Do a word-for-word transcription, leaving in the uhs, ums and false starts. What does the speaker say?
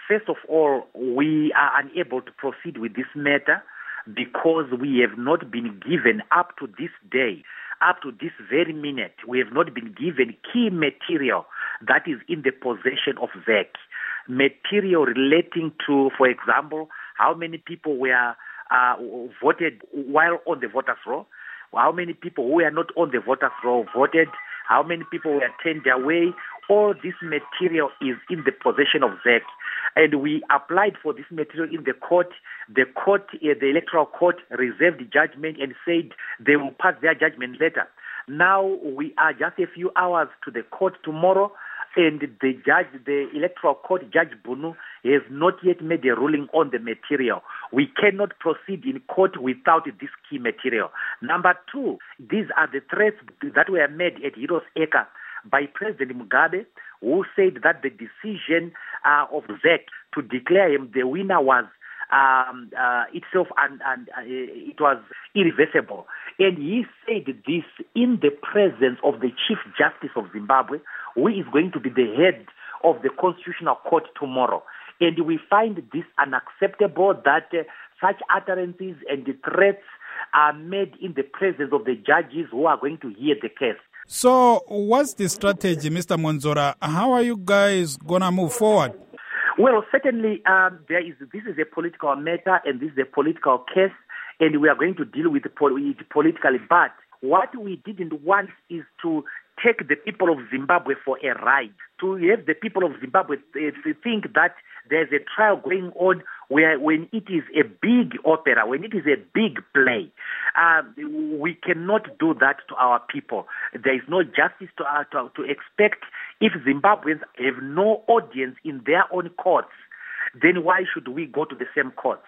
first of all, we are unable to proceed with this matter because we have not been given up to this day, up to this very minute, we have not been given key material that is in the possession of Z E C. Material relating to, for example, how many people were uh, voted while on the voters' roll, how many people who were not on the voters' roll voted, how many people were turned away. All this material is in the possession of Z E C. And we applied for this material in the court. The court, uh, the electoral court, reserved judgment and said they will pass their judgment later. Now we are just a few hours to the court tomorrow, and the judge, the electoral court, Judge Bunu, has not yet made a ruling on the material. We cannot proceed in court without this key material. Number two, these are the threats that were made at Heroes Acre by President Mugabe, who said that the decision uh, of Z E C to declare him the winner was um, uh, itself and, and uh, it was irreversible. And he said this in the presence of the Chief Justice of Zimbabwe, who is going to be the head of the Constitutional Court tomorrow. And we find this unacceptable that uh, such utterances and the threats are made in the presence of the judges who are going to hear the case. So what's the strategy, Mister Monzora? How are you guys going to move forward? Well, certainly um, there is. This is a political matter and this is a political case, and we are going to deal with it politically. But what we didn't want is to take the people of Zimbabwe for a ride, to have the people of Zimbabwe to think that there's a trial going on where when it is a big opera, when it is a big play, uh, we cannot do that to our people. There is no justice to, uh, to, to expect. If Zimbabweans have no audience in their own courts, then why should we go to the same courts?